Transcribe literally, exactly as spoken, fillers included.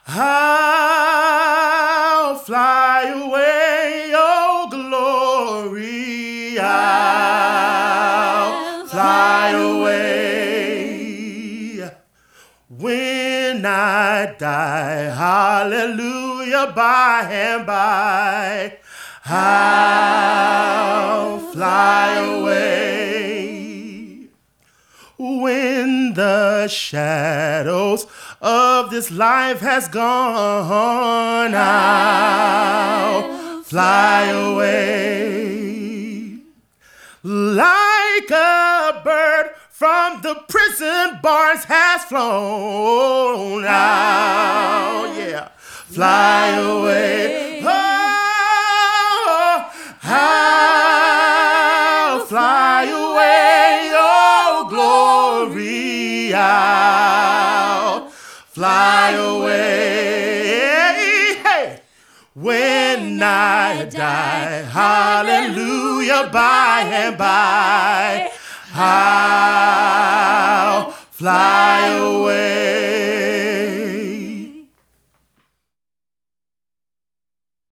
I'll fly away, oh glory, I'll fly away. When I die, hallelujah, by and by, I'll fly away. When the shadows of this life has gone, I'll fly away. Like a bird from the prison bars has flown, I'll, yeah, fly away. Oh, I'll fly away, oh glory, I'll fly away. Hey. When I die, hallelujah, by and by, I'll fly away.